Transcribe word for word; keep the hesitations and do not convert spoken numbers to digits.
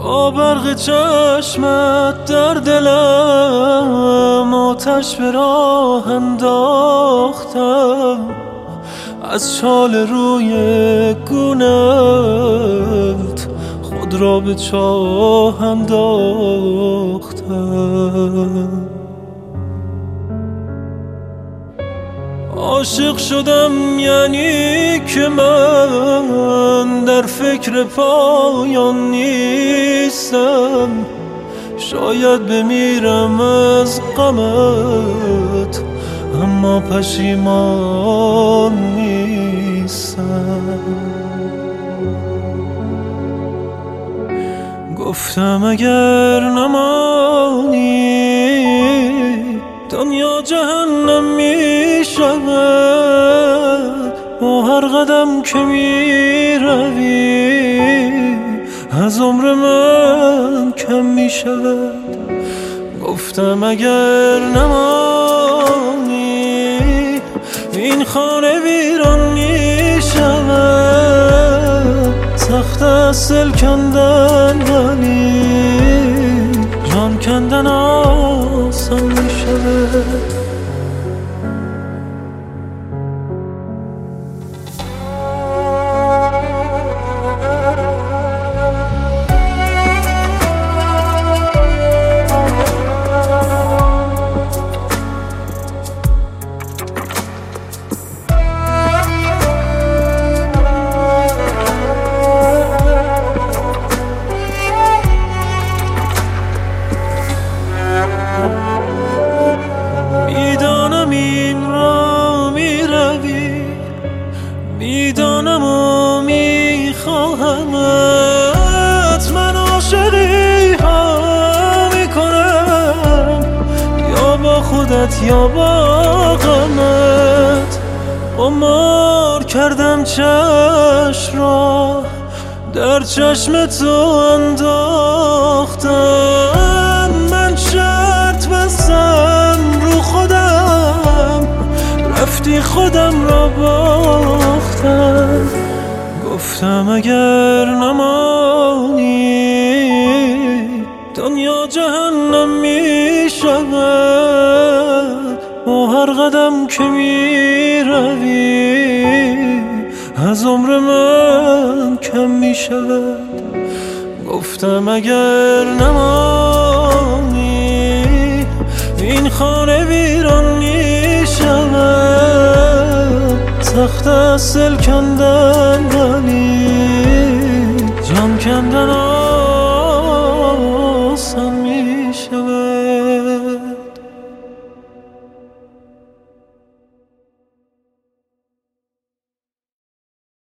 با برق چشمت در دلم آتش به راه انداختم، از چال روی گونت خود را به چاه انداختم. عاشق شدم یعنی که من در فکر پایان نیستم، شاید بمیرم از غمت اما پشیمان نیستم. گفتم اگر نمانی دنیا جهنم می شود، با هر قدم که می روی از عمر من کم می شود. گفتم اگر نمانی این خانه ویران می شود، سخت است دل کندن ولی جان کندن آسان می شود. میدانم و میخواهمت، من عاشقی ها میکنم، یا با خودت یا با غمت. قمار کردم چشم را در چشم تو انداختم، من شرط بستم رو خودم، رفتی خودم را باختم. گفتم اگر نمانی دنیا جهنم می شود، با هر قدم که می روی از عمر من کم می شود. گفتم اگر نمانی این خانه ویران می شود، سخت است دل کندن ولی